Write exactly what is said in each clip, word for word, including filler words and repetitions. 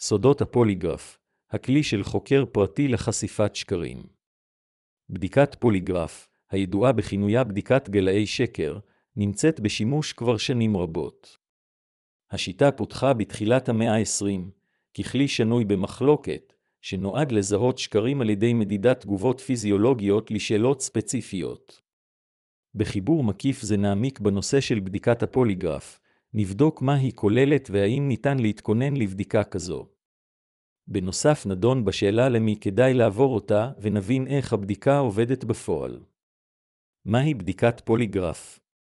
סודות הפוליגרף, הכלי של חוקר פרטי לחשיפת שקרים. בדיקת פוליגרף, הידועה בכינויה בדיקת גלאי שקר, נמצאת בשימוש כבר שנים רבות. השיטה פותחה בתחילת המאה ה-עשרים, ככלי שנוי במחלוקת, שנועד לזהות שקרים על ידי מדידת תגובות פיזיולוגיות לשאלות ספציפיות. בחיבור מקיף זה נעמיק בנושא של בדיקת הפוליגרף, נבדוק מה היא כוללת והאם ניתן להתכונן לבדיקה כזו. בנוסף נדון בשאלה למי כדאי לעבור אותה ונבין איך הבדיקה עובדת בפועל. מהי בדיקת פוליגרף?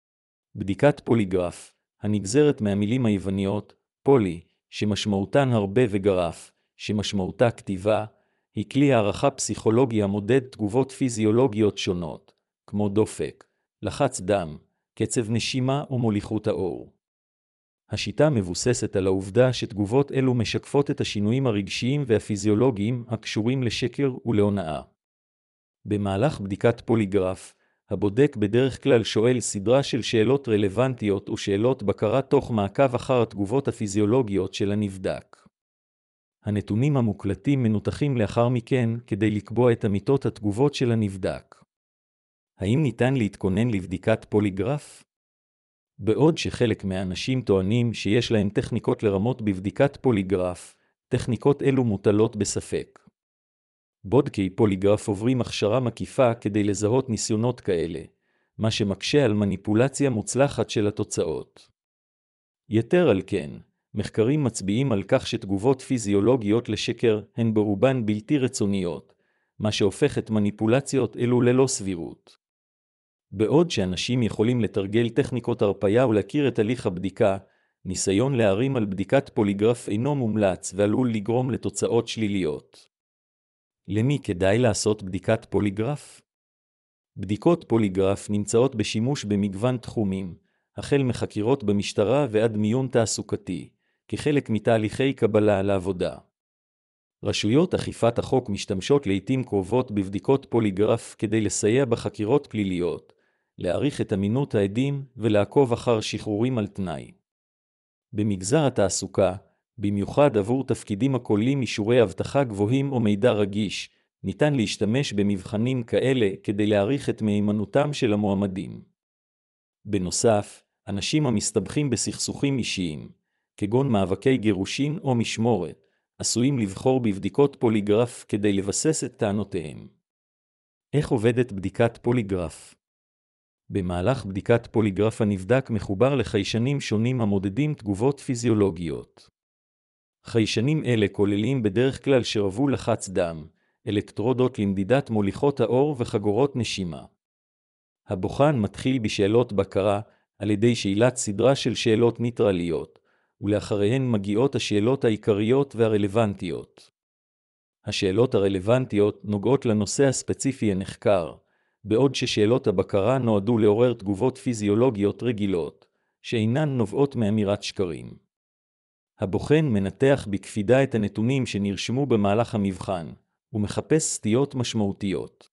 בדיקת פוליגרף, הנגזרת מהמילים היווניות, פולי, שמשמעותן הרבה וגרף, שמשמעותה כתיבה, היא כלי הערכה פסיכולוגי המודד תגובות פיזיולוגיות שונות, כמו דופק, לחץ דם, קצב נשימה ומוליכות האור. השיטה מבוססת על העובדה שתגובות אלו משקפות את השינויים הרגשיים והפיזיולוגיים הקשורים לשקר ולהונאה. במהלך בדיקת פוליגרף, הבודק בדרך כלל שואל סדרה של שאלות רלוונטיות ושאלות בקרה תוך מעקב אחר התגובות הפיזיולוגיות של הנבדק. הנתונים המוקלטים מנותחים לאחר מכן כדי לקבוע את אמיתות התגובות של הנבדק. האם ניתן להתכונן לבדיקת פוליגרף? בעוד שחלק מהאנשים טוענים שיש להם טכניקות לרמות בבדיקת פוליגרף, טכניקות אלו מוטלות בספק. בודקי פוליגרף עוברים הכשרה מקיפה כדי לזהות ניסיונות כאלה, מה שמקשה על מניפולציה מוצלחת של התוצאות. יתר על כן, מחקרים מצביעים על כך שתגובות פיזיולוגיות לשקר הן ברובן בלתי רצוניות, מה שהופך את מניפולציות אלו ללא סבירות. בעוד שאנשים יכולים לתרגל טכניקות הרפיה ולהכיר את הליך הבדיקה, ניסיון להרים על בדיקת פוליגרף אינו מומלץ ועלול לגרום לתוצאות שליליות. למי כדאי לעשות בדיקת פוליגרף? בדיקות פוליגרף נמצאות בשימוש במגוון תחומים, החל מחקירות במשטרה ועד מיון תעסוקתי, כחלק מתהליכי קבלה לעבודה. רשויות אכיפת החוק משתמשות לעתים קרובות בבדיקות פוליגרף כדי לסייע בחקירות פליליות, להעריך את אמינות העדים ולעקוב אחר שחרורים על תנאי. במגזר התעסוקה, במיוחד עבור תפקידים הכוללים אישורי אבטחה גבוהים או מידע רגיש, ניתן להשתמש במבחנים כאלה כדי להעריך את מהימנותם של המועמדים. בנוסף, אנשים המסתבכים בסכסוכים אישיים, כגון מאבקי גירושין או משמורת, עשויים לבחור בבדיקות פוליגרף כדי לבסס את טענותיהם. איך עובדת בדיקת פוליגרף? במהלך בדיקת פוליגרף הנבדק מחובר לחיישנים שונים המודדים תגובות פיזיולוגיות. חיישנים אלה כוללים בדרך כלל שרבו לחץ דם, אלקטרודות למדידת מוליכות האור וחגורות נשימה. הבוחן מתחיל בשאלות בקרה על ידי שאלת סדרה של שאלות ניטרליות, ולאחריהן מגיעות השאלות העיקריות והרלוונטיות. השאלות הרלוונטיות נוגעות לנושא הספציפי הנחקר, בעוד ששאלות הבקרה נועדו לעורר תגובות פיזיולוגיות רגילות, שאינן נובעות מאמירת שקרים. הבוחן מנתח בקפידה את הנתונים שנרשמו במהלך המבחן, ומחפש סטיות משמעותיות.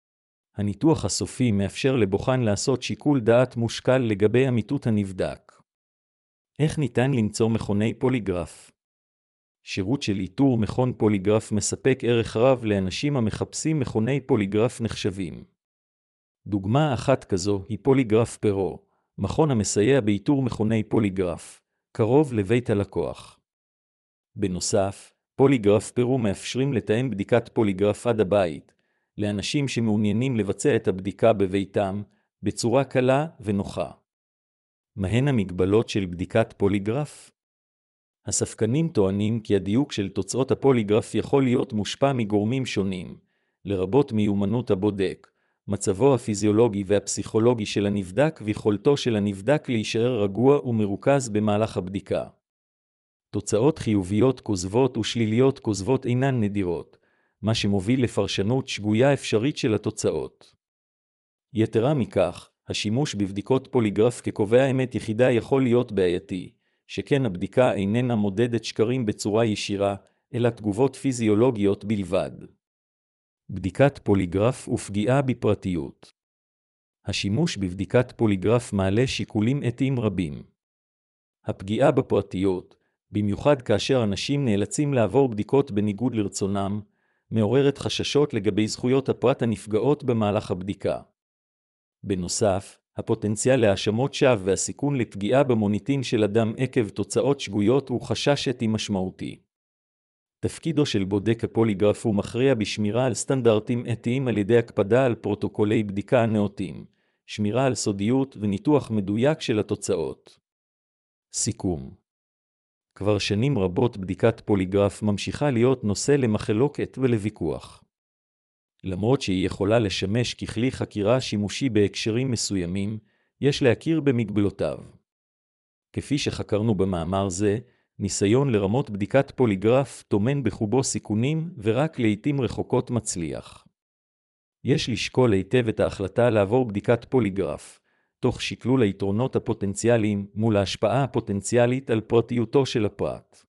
הניתוח הסופי מאפשר לבוחן לעשות שיקול דעת מושכל לגבי אמיתות הנבדק. איך ניתן למצוא מכוני פוליגרף? שירות של איתור מכון פוליגרף מספק ערך רב לאנשים המחפשים מכוני פוליגרף נחשבים. דוגמה אחת כזו היא פוליגרף פרו, מכון המסייע באיתור מכוני פוליגרף, קרוב לבית הלקוח. בנוסף, פוליגרף פרו מאפשרים לתאם בדיקת פוליגרף עד הבית, לאנשים שמעוניינים לבצע את הבדיקה בביתם, בצורה קלה ונוחה. מהן המגבלות של בדיקת פוליגרף? הספקנים טוענים כי הדיוק של תוצאות הפוליגרף יכול להיות מושפע מגורמים שונים, לרבות מיומנות הבודק, מצבו הפיזיולוגי והפסיכולוגי של הנבדק ויכולתו של הנבדק להישאר רגוע ומרוכז במהלך הבדיקה. תוצאות חיוביות כוזבות ושליליות כוזבות אינן נדירות, מה שמוביל לפרשנות שגויה אפשרית של התוצאות. יתרה מכך, השימוש בבדיקות פוליגרף כקובע אמת יחידה יכול להיות בעייתי, שכן הבדיקה איננה מודדת שקרים בצורה ישירה, אלא תגובות פיזיולוגיות בלבד. בדיקת פוליגרף ופגיעה בפרטיות. השימוש בבדיקת פוליגרף מעלה שיקולים אתיים רבים. הפגיעה בפרטיות, במיוחד כאשר אנשים נאלצים לעבור בדיקות בניגוד לרצונם, מעוררת חששות לגבי זכויות הפרט הנפגעות במהלך הבדיקה. בנוסף, הפוטנציאל להאשמות שווא והסיכון לפגיעה במוניטין של אדם עקב תוצאות שגויות הוא חשש אתי משמעותי. תפקידו של בודק הפוליגרף הוא מכריע בשמירה על סטנדרטים אתיים על ידי הקפדה על פרוטוקולי בדיקה הנאותים, שמירה על סודיות וניתוח מדויק של התוצאות. סיכום. כבר שנים רבות בדיקת פוליגרף ממשיכה להיות נושא למחלוקת ולוויכוח. למרות שהיא יכולה לשמש ככלי חקירה שימושי בהקשרים מסוימים, יש להכיר במגבלותיו. כפי שחקרנו במאמר זה, ניסיון לרמות בדיקת פוליגרף טומן בחובו סיכונים ורק לעתים רחוקות מצליח. יש לשקול היטב את ההחלטה לעבור בדיקת פוליגרף, תוך שקלול היתרונות הפוטנציאליים מול ההשפעה הפוטנציאלית על פרטיותו של הפרט.